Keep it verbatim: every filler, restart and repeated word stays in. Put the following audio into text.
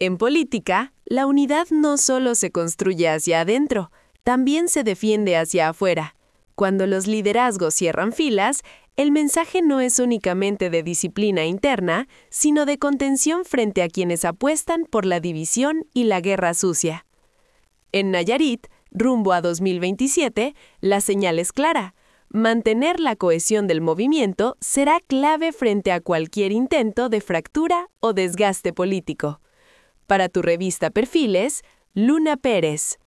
En política, la unidad no solo se construye hacia adentro, también se defiende hacia afuera. Cuando los liderazgos cierran filas, el mensaje no es únicamente de disciplina interna, sino de contención frente a quienes apuestan por la división y la guerra sucia. En Nayarit, rumbo a dos mil veintisiete, la señal es clara. Mantener la cohesión del movimiento será clave frente a cualquier intento de fractura o desgaste político. Para tu revista Perfiles, Luna Pérez.